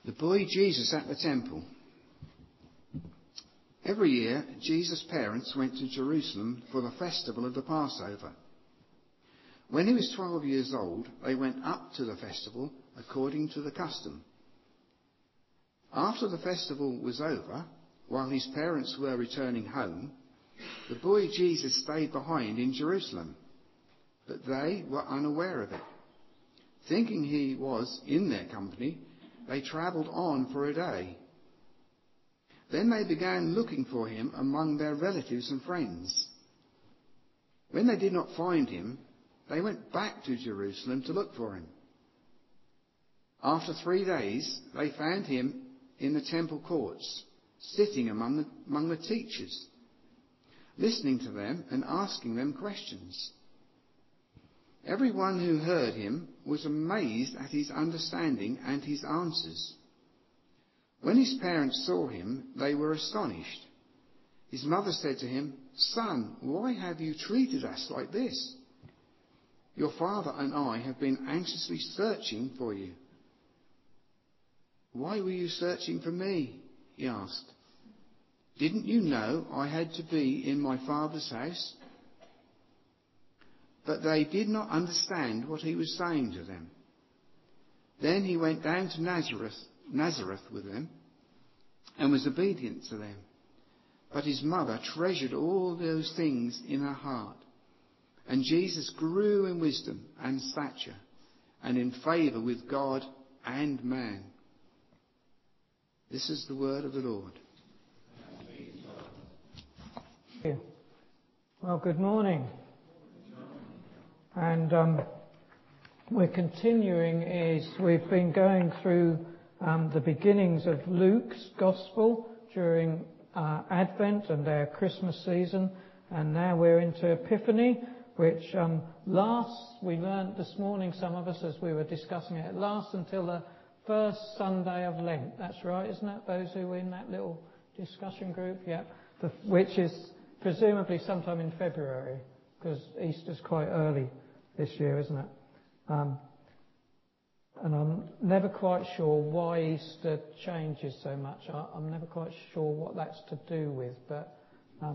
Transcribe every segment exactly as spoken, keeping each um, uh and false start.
The boy Jesus at the temple. Every year, Jesus' parents went to Jerusalem for the festival of the Passover. When he was twelve years old, they went up to the festival according to the custom. After the festival was over, while his parents were returning home, the boy Jesus stayed behind in Jerusalem, but they were unaware of it. Thinking he was in their company, they travelled on for a day. Then they began looking for him among their relatives and friends. When they did not find him, they went back to Jerusalem to look for him. After three days, they found him in the temple courts, sitting among the, among the teachers, listening to them and asking them questions. Everyone who heard him was amazed at his understanding and his answers. When his parents saw him, they were astonished. His mother said to him, "Son, why have you treated us like this? Your father and I have been anxiously searching for you." "Why were you searching for me?" he asked. "Didn't you know I had to be in my father's house?" But they did not understand what he was saying to them. Then he went down to Nazareth, Nazareth with them and was obedient to them. But his mother treasured all those things in her heart. And Jesus grew in wisdom and stature and in favour with God and man. This is the word of the Lord. Well, good morning. And um, we're continuing as we've been going through um, the beginnings of Luke's Gospel during uh, Advent and our Christmas season. And now we're into Epiphany, which um, lasts, we learnt this morning, some of us, as we were discussing it, it lasts until the first Sunday of Lent. That's right, isn't it? Those who were in that little discussion group, yeah. The, which is presumably sometime in February, because Easter's quite early this year, isn't it? Um, and I'm never quite sure why Easter changes so much. I, I'm never quite sure what that's to do with, but um,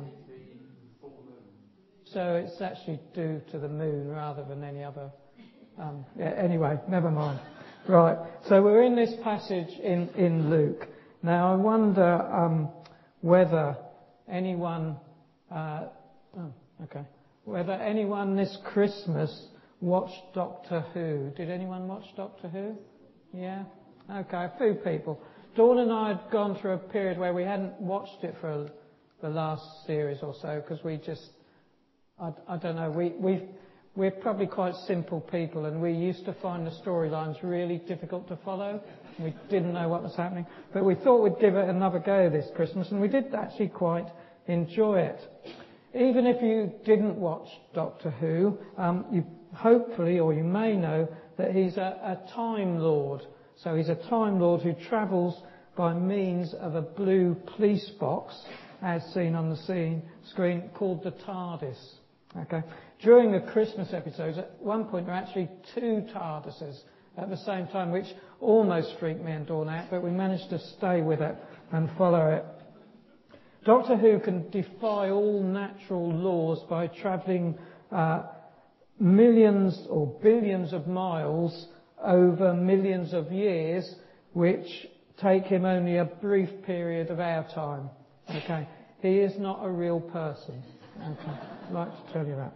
so it's actually due to the moon rather than any other. Um, yeah, anyway, never mind. Right, so we're in this passage in, in Luke. Now I wonder um, whether anyone, uh, oh, okay, whether anyone this Christmas watched Doctor Who. Did anyone watch Doctor Who? Yeah? Okay, a few people. Dawn and I had gone through a period where we hadn't watched it for the last series or so, because we just, I, I don't know, we, we've, we're probably quite simple people, and we used to find the storylines really difficult to follow. We didn't know what was happening. But we thought we'd give it another go this Christmas, and we did actually quite enjoy it. Even if you didn't watch Doctor Who, um, you hopefully, or you may know, that he's a, a Time Lord. So he's a Time Lord who travels by means of a blue police box, as seen on the scene, screen, called the TARDIS. Okay. During the Christmas episodes, at one point there are actually two TARDISes at the same time, which almost freaked me and Dawn out, but we managed to stay with it and follow it. Doctor Who can defy all natural laws by travelling uh, millions or billions of miles over millions of years, which take him only a brief period of our time. Okay, he is not a real person. Okay, I'd like to tell you that.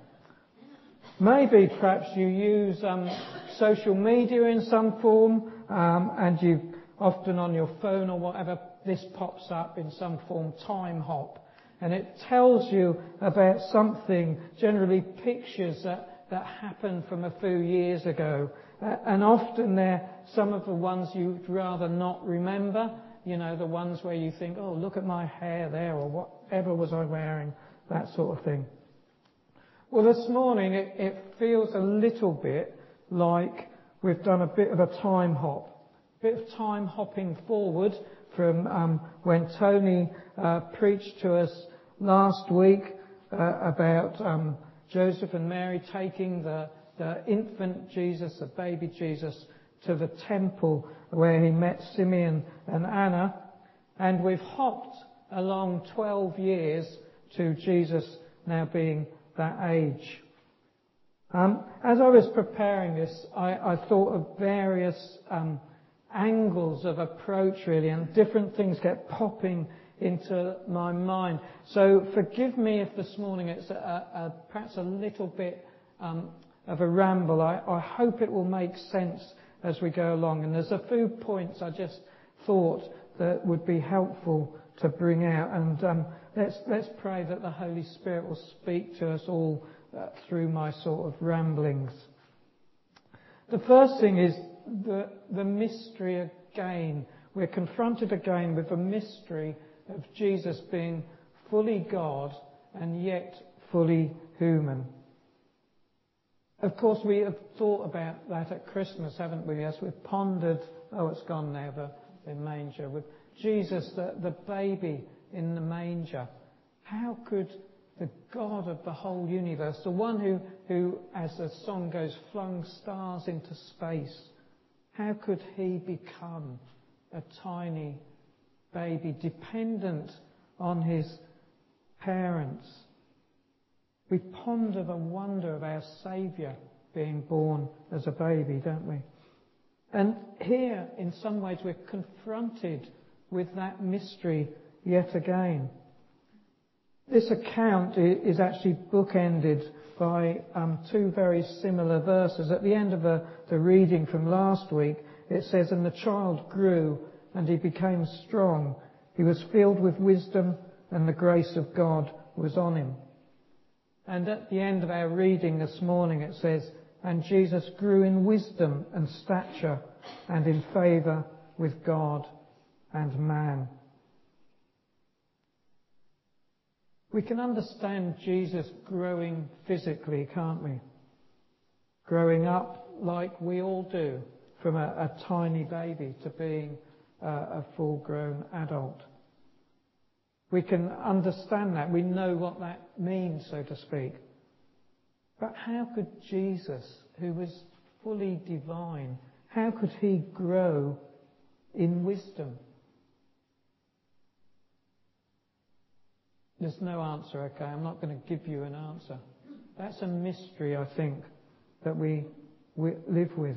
Maybe perhaps you use um, social media in some form, um, and you often on your phone or whatever, this pops up in some form, Time Hop, and it tells you about something, generally pictures that, that happened from a few years ago, uh, and often they're some of the ones you'd rather not remember, you know, the ones where you think, oh, look at my hair there, or whatever was I wearing, that sort of thing. Well, this morning it, it feels a little bit like we've done a bit of a time hop, a bit of time hopping forward from um, when Tony uh, preached to us last week uh, about um, Joseph and Mary taking the, the infant Jesus, the baby Jesus, to the temple where he met Simeon and Anna, and we've hopped along twelve years to Jesus now being that age. Um, as I was preparing this, I, I thought of various um, angles of approach really, and different things kept popping into my mind. So forgive me if this morning it's a, a, perhaps a little bit um, of a ramble. I, I hope it will make sense as we go along. And there's a few points I just thought that would be helpful to bring out. And um, let's let's pray that the Holy Spirit will speak to us all uh, through my sort of ramblings. The first thing is the the mystery again. We're confronted again with the mystery of Jesus being fully God and yet fully human. Of course, we have thought about that at Christmas, haven't we? As we've pondered, oh, it's gone now, the, the manger, with Jesus, the, the baby in the manger. How could the God of the whole universe, the one who, who, as the song goes, flung stars into space, how could he become a tiny baby, dependent on his parents? We ponder the wonder of our Saviour being born as a baby, don't we? And here, in some ways, we're confronted with that mystery yet again. This account is actually bookended by um, two very similar verses. At the end of the, the reading from last week, it says, "And the child grew, and he became strong. He was filled with wisdom, and the grace of God was on him." And at the end of our reading this morning it says, "And Jesus grew in wisdom and stature and in favour with God and man." We can understand Jesus growing physically, can't we? Growing up like we all do, from a, a tiny baby to being uh, a full-grown adult. We can understand that. We know what that means, so to speak. But how could Jesus, who was fully divine, how could he grow in wisdom? There's no answer, okay? I'm not going to give you an answer. That's a mystery, I think, that we, we live with.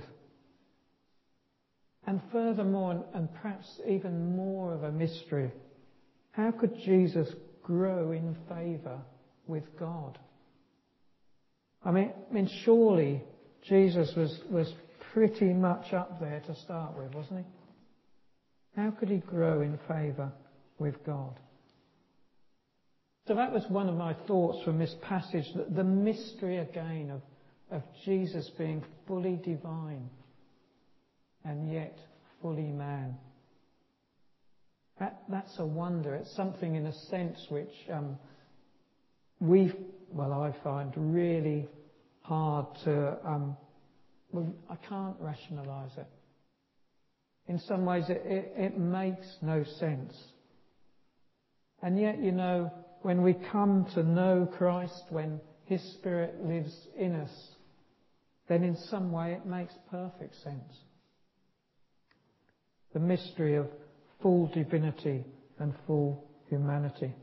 And furthermore, and, and perhaps even more of a mystery, how could Jesus grow in favour with God? I mean, I mean, surely Jesus was, was pretty much up there to start with, wasn't he? How could he grow in favour with God? So that was one of my thoughts from this passage, that the mystery again of, of Jesus being fully divine and yet fully man. That, that's a wonder. It's something in a sense which um, we, well, I find really hard to, um, well, I can't rationalise it. In some ways it, it, it makes no sense. And yet, you know, when we come to know Christ, when his Spirit lives in us, then in some way it makes perfect sense. The mystery of full divinity and full humanity.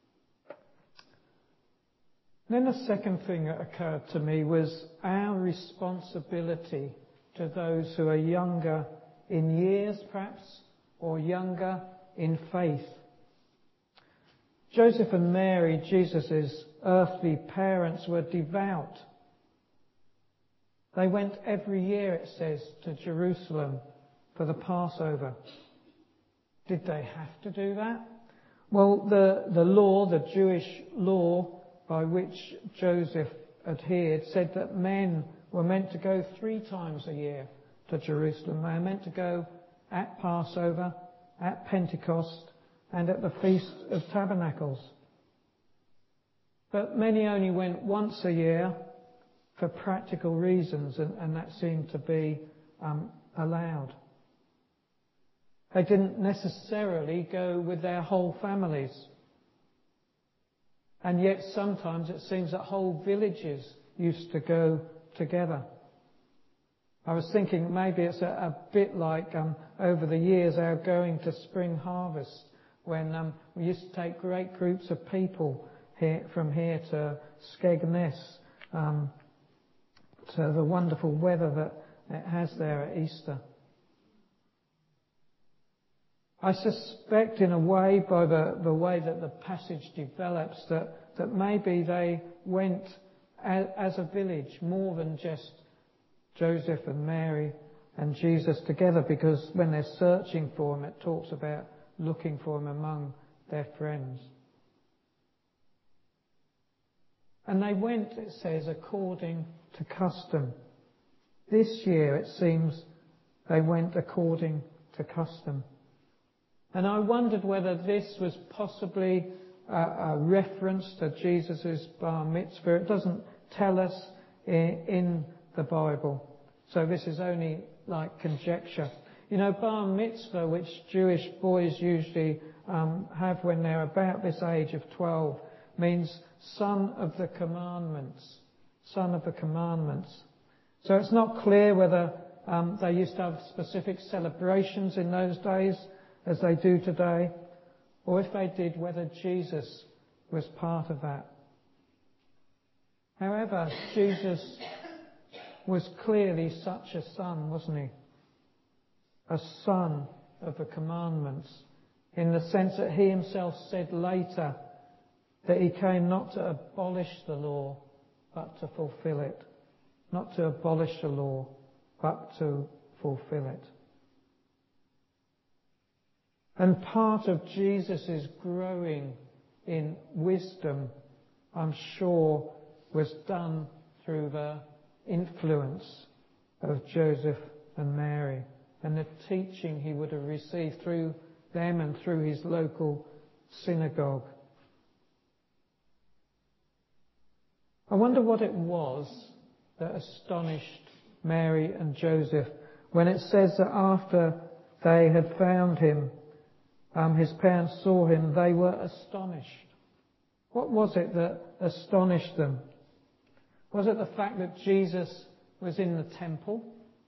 Then the second thing that occurred to me was our responsibility to those who are younger in years perhaps, or younger in faith. Joseph and Mary, Jesus' earthly parents, were devout. They went every year, it says, to Jerusalem for the Passover. Did they have to do that? Well, the, the law, the Jewish law by which Joseph adhered, said that men were meant to go three times a year to Jerusalem. They were meant to go at Passover, at Pentecost, and at the Feast of Tabernacles. But many only went once a year for practical reasons, and, and that seemed to be um, allowed. They didn't necessarily go with their whole families. And yet sometimes it seems that whole villages used to go together. I was thinking maybe it's a, a bit like um, over the years our going to Spring Harvest, when um, we used to take great groups of people here, from here to Skegness, um, to the wonderful weather that it has there at Easter. I suspect in a way, by the, the way that the passage develops, that, that maybe they went as, as a village more than just Joseph and Mary and Jesus together, because when they're searching for him, it talks about looking for him among their friends. And they went, it says, according to custom. This year, it seems, they went according to custom. And I wondered whether this was possibly a, a reference to Jesus' bar mitzvah. It doesn't tell us in, in the Bible. So this is only like conjecture. You know, bar mitzvah, which Jewish boys usually um, have when they're about this age of twelve, means son of the commandments. Son of the commandments. So it's not clear whether um, they used to have specific celebrations in those days as they do today, or if they did, whether Jesus was part of that. However, Jesus was clearly such a son, wasn't he? A son of the commandments, in the sense that he himself said later that he came not to abolish the law, but to fulfill it. Not to abolish the law, but to fulfill it. And part of Jesus' growing in wisdom, I'm sure, was done through the influence of Joseph and Mary and the teaching he would have received through them and through his local synagogue. I wonder what it was that astonished Mary and Joseph when it says that after they had found him, um, his parents saw him, they were astonished. What was it that astonished them? Was it the fact that Jesus was in the temple?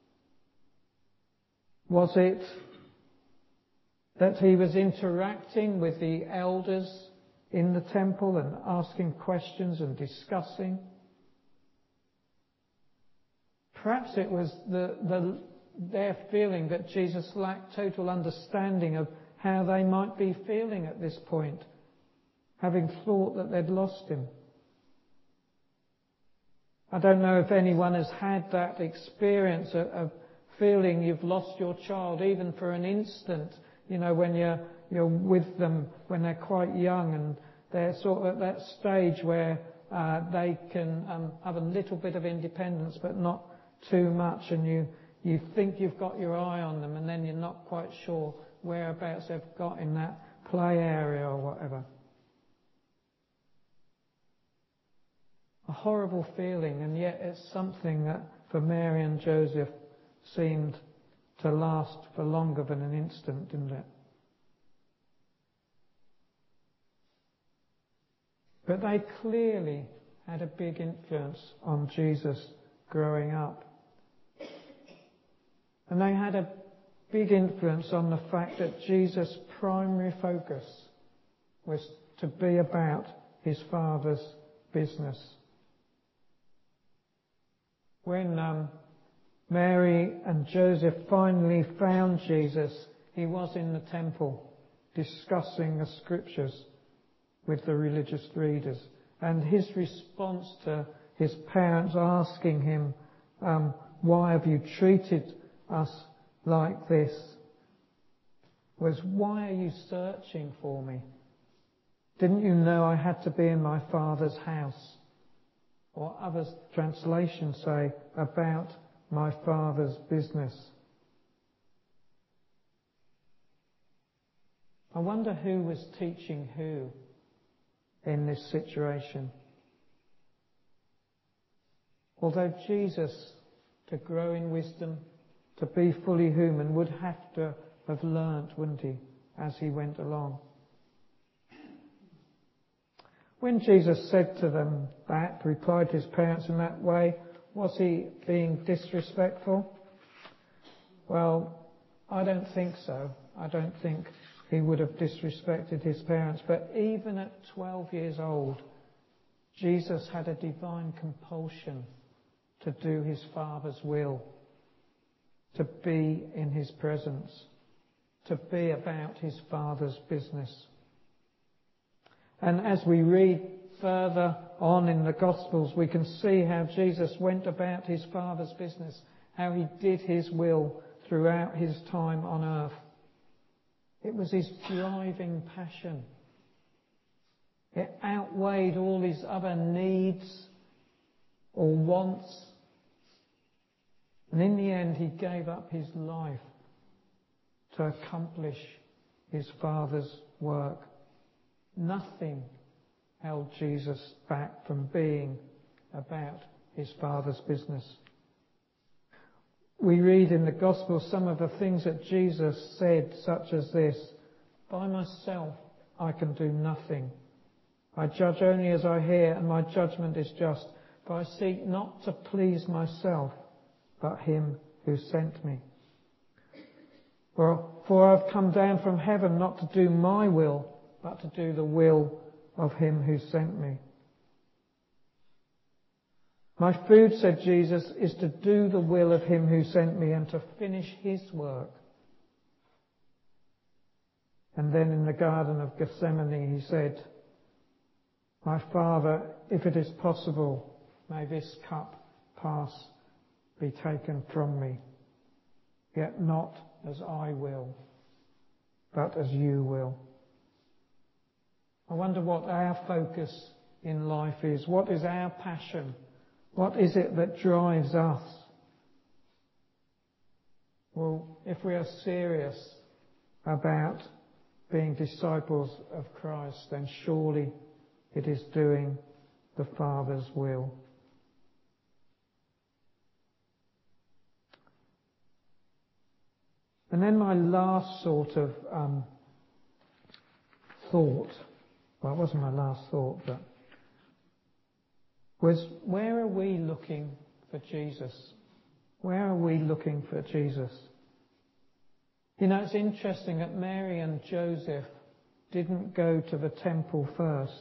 Was it that he was interacting with the elders in the temple and asking questions and discussing? Perhaps it was the, the, their feeling that Jesus lacked total understanding of how they might be feeling at this point, having thought that they'd lost him. I don't know if anyone has had that experience of, of feeling you've lost your child, even for an instant, you know, when you're, you're with them when they're quite young and they're sort of at that stage where uh, they can um, have a little bit of independence but not too much, and you, you think you've got your eye on them and then you're not quite sure whereabouts they've got in that play area or whatever. A horrible feeling, and yet it's something that for Mary and Joseph seemed to last for longer than an instant, didn't it? But they clearly had a big influence on Jesus growing up. And they had a big influence on the fact that Jesus' primary focus was to be about his Father's business. When um, Mary and Joseph finally found Jesus, he was in the temple discussing the scriptures with the religious leaders. And his response to his parents asking him, um, why have you treated us like this, was, why are you searching for me? Didn't you know I had to be in my Father's house? Or other translations say, about my Father's business. I wonder who was teaching who in this situation. Although Jesus, to grow in wisdom, to be fully human, would have to have learnt, wouldn't he, as he went along. When Jesus said to them that, replied to his parents in that way, was he being disrespectful? Well, I don't think so. I don't think he would have disrespected his parents. But even at twelve years old, Jesus had a divine compulsion to do his Father's will, to be in his presence, to be about his Father's business. And as we read further on in the Gospels, we can see how Jesus went about his Father's business, how he did his will throughout his time on earth. It was his driving passion. It outweighed all his other needs or wants. And in the end, he gave up his life to accomplish his Father's work. Nothing held Jesus back from being about his Father's business. We read in the Gospel some of the things that Jesus said, such as this: "By myself I can do nothing. I judge only as I hear, and my judgment is just. For I seek not to please myself, but him who sent me. For, for I've come down from heaven not to do my will, but to do the will of him who sent me." My food, said Jesus, is to do the will of him who sent me and to finish his work. And then in the Garden of Gethsemane he said, "My Father, if it is possible, may this cup pass, be taken from me. Yet not as I will, but as you will." I wonder what our focus in life is. What is our passion? What is it that drives us? Well, if we are serious about being disciples of Christ, then surely it is doing the Father's will. And then my last sort of um, thought, well, it wasn't my last thought, but was, where are we looking for Jesus? Where are we looking for Jesus? You know, it's interesting that Mary and Joseph didn't go to the temple first.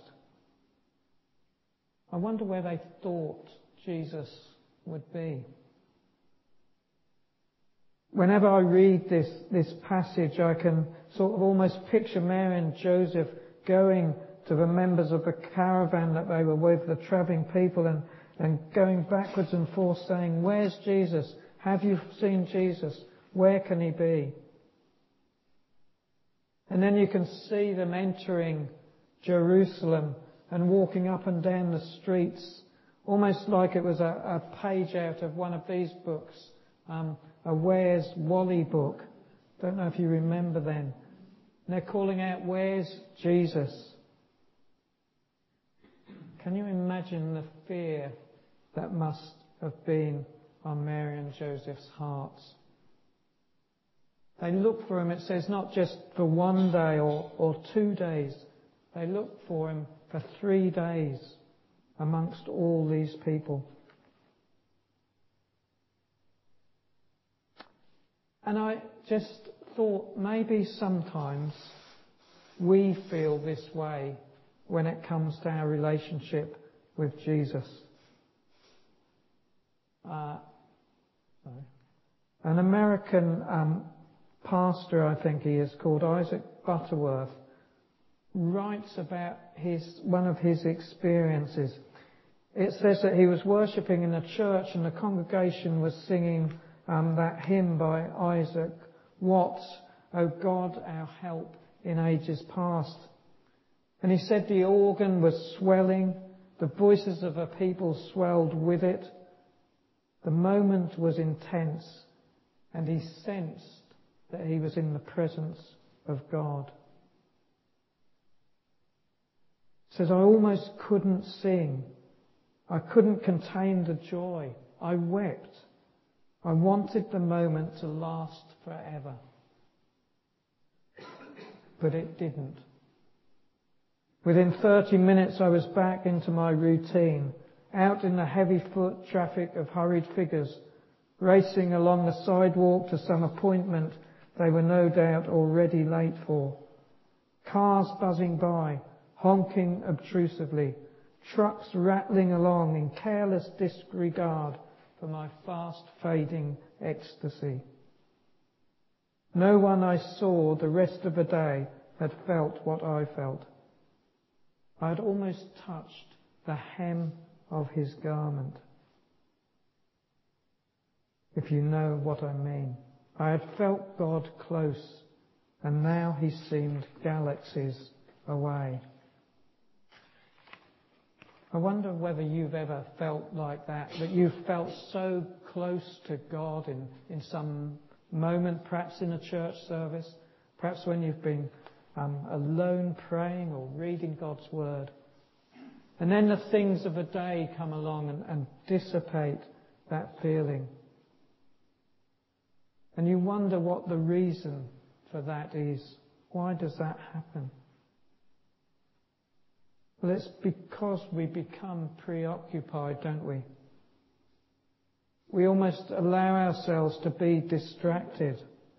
I wonder where they thought Jesus would be. Whenever I read this, this passage, I can sort of almost picture Mary and Joseph going to the members of the caravan that they were with, the travelling people, and, and going backwards and forth saying, "Where's Jesus? Have you seen Jesus? Where can he be?" And then you can see them entering Jerusalem and walking up and down the streets, almost like it was a, a page out of one of these books, um, a Where's Wally book. Don't know if you remember them. And they're calling out, "Where's Jesus?" Can you imagine the fear that must have been on Mary and Joseph's hearts? They looked for him, it says, not just for one day or, or two days. They looked for him for three days amongst all these people. And I just thought maybe sometimes we feel this way when it comes to our relationship with Jesus. Uh, sorry. An American um, pastor, I think he is, called Isaac Butterworth, writes about his one of his experiences. It says that he was worshipping in a church and the congregation was singing um, that hymn by Isaac Watts, "O God, our help in ages past." And he said the organ was swelling, the voices of the people swelled with it. The moment was intense, and he sensed that he was in the presence of God. He says, "I almost couldn't sing. I couldn't contain the joy. I wept. I wanted the moment to last forever. But it didn't. Within thirty minutes I was back into my routine, out in the heavy foot traffic of hurried figures, racing along the sidewalk to some appointment they were no doubt already late for. Cars buzzing by, honking obtrusively, trucks rattling along in careless disregard for my fast-fading ecstasy. No one I saw the rest of the day had felt what I felt. I had almost touched the hem of his garment, if you know what I mean. I had felt God close, and now he seemed galaxies away. I wonder whether you've ever felt like that, that you've felt so close to God in, in some moment, perhaps in a church service, perhaps when you've been um, alone praying or reading God's Word. And then the things of a day come along and, and dissipate that feeling. And you wonder what the reason for that is. Why does that happen? Well, it's because we become preoccupied, don't we? We almost allow ourselves to be distracted.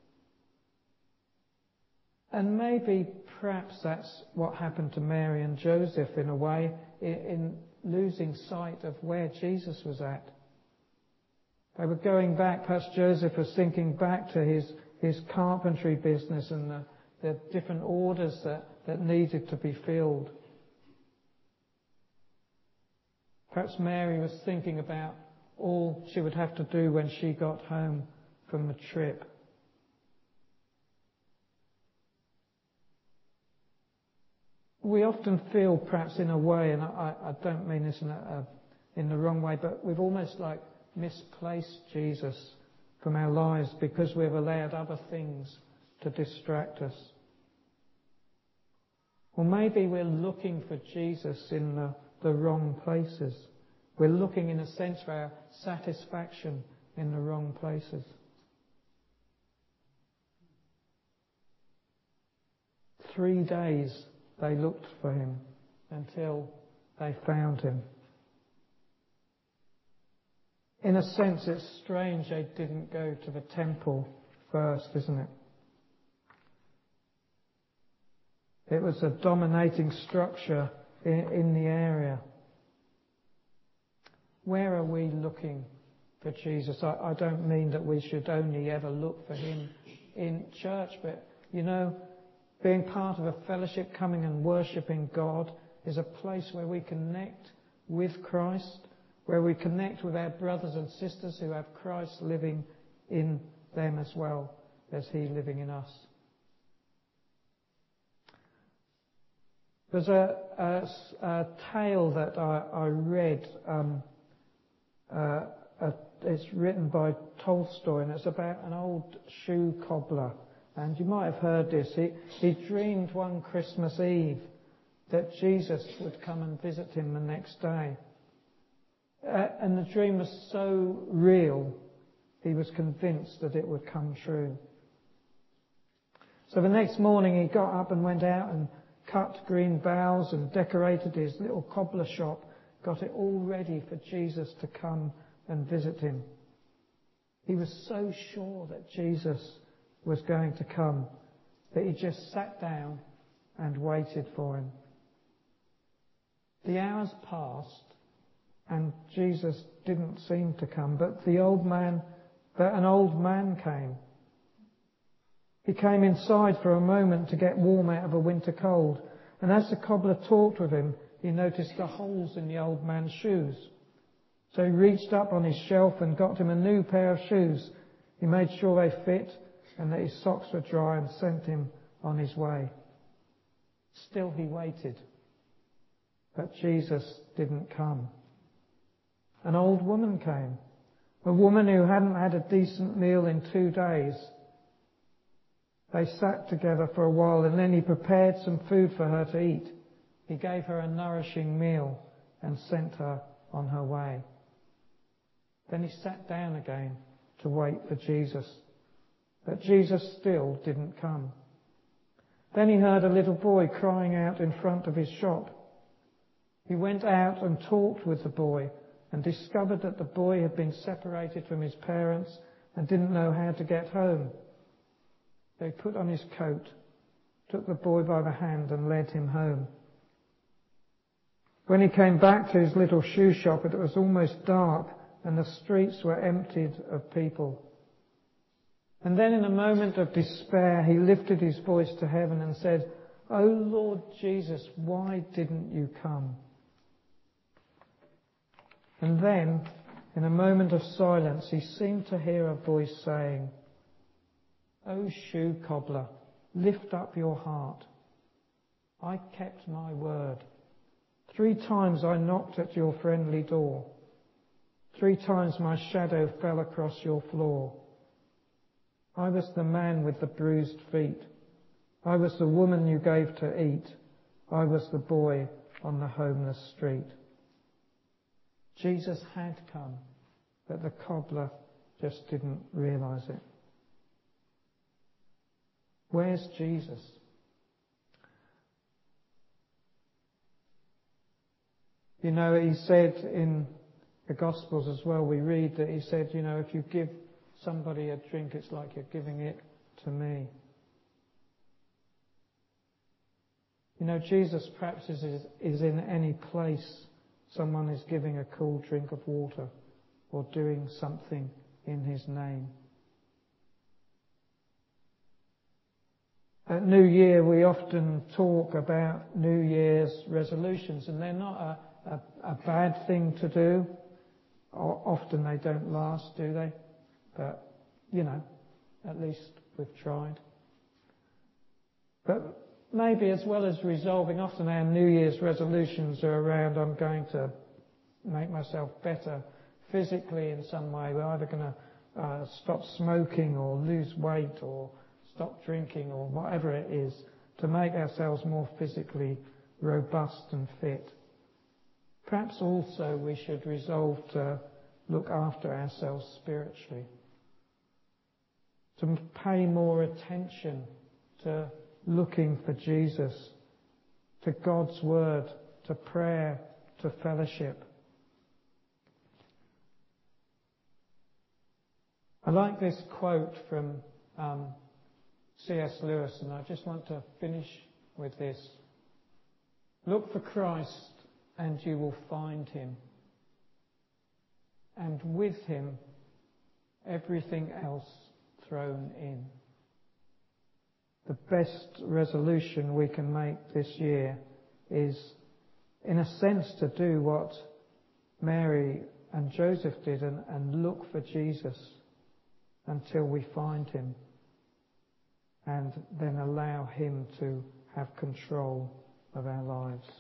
And maybe, perhaps that's what happened to Mary and Joseph in a way, in, in losing sight of where Jesus was at. They were going back, perhaps Joseph was thinking back to his, his carpentry business and the, the different orders that, that needed to be filled. Perhaps Mary was thinking about all she would have to do when she got home from the trip. We often feel, perhaps in a way, and I, I don't mean this in, a, a, in the wrong way, but we've almost like misplaced Jesus from our lives because we've allowed other things to distract us. Or maybe we're looking for Jesus in the, the wrong places. We're looking, in a sense, for our satisfaction in the wrong places. Three days they looked for him until they found him. In a sense, it's strange they didn't go to the temple first, isn't it? It was a dominating structure in, in the area. Where are we looking for Jesus? I, I don't mean that we should only ever look for him in church, but, you know, being part of a fellowship, coming and worshipping God, is a place where we connect with Christ, where we connect with our brothers and sisters who have Christ living in them as well as he living in us. There's a, a, a tale that I, I read, um, uh, a, it's written by Tolstoy, and it's about an old shoe cobbler. And you might have heard this. He, he dreamed one Christmas Eve that Jesus would come and visit him the next day. Uh, and the dream was so real, he was convinced that it would come true. So the next morning he got up and went out and cut green boughs and decorated his little cobbler shop, got it all ready for Jesus to come and visit him. He was so sure that Jesus was going to come that he just sat down and waited for him. The hours passed and Jesus didn't seem to come, but the old man, but an old man came. He came inside for a moment to get warm out of a winter cold, and as the cobbler talked with him, he noticed the holes in the old man's shoes. So he reached up on his shelf and got him a new pair of shoes. He made sure they fit and that his socks were dry and sent him on his way. Still he waited, but Jesus didn't come. An old woman came, a woman who hadn't had a decent meal in two days. They sat together for a while and then he prepared some food for her to eat. He gave her a nourishing meal and sent her on her way. Then he sat down again to wait for Jesus. But Jesus still didn't come. Then he heard a little boy crying out in front of his shop. He went out and talked with the boy and discovered that the boy had been separated from his parents and didn't know how to get home. They put on his coat, took the boy by the hand and led him home. When he came back to his little shoe shop, it was almost dark and the streets were emptied of people. And then in a moment of despair, he lifted his voice to heaven and said, "Oh Lord Jesus, why didn't you come?" And then, in a moment of silence, he seemed to hear a voice saying, "Oh shoe cobbler, lift up your heart. I kept my word. Three times I knocked at your friendly door. Three times my shadow fell across your floor. I was the man with the bruised feet. I was the woman you gave to eat. I was the boy on the homeless street." Jesus had come, but the cobbler just didn't realise it. Where's Jesus? You know, he said in the Gospels as well, we read that he said, you know, if you give somebody a drink, it's like you're giving it to me. You know, Jesus perhaps is, is in any place someone is giving a cool drink of water or doing something in his name. At New Year, we often talk about New Year's resolutions, and they're not a, a, a bad thing to do. O- often they don't last, do they? But, you know, at least we've tried. But maybe as well as resolving, often our New Year's resolutions are around, I'm going to make myself better physically in some way. We're either going to uh, stop smoking or lose weight or stop drinking or whatever it is to make ourselves more physically robust and fit. Perhaps also we should resolve to look after ourselves spiritually, to pay more attention to looking for Jesus, to God's Word, to prayer, to fellowship. I like this quote from um, C S Lewis, and I just want to finish with this. Look for Christ and you will find him, and with him everything else thrown in. The best resolution we can make this year is, in a sense, to do what Mary and Joseph did and, and look for Jesus until we find him, and then allow him to have control of our lives.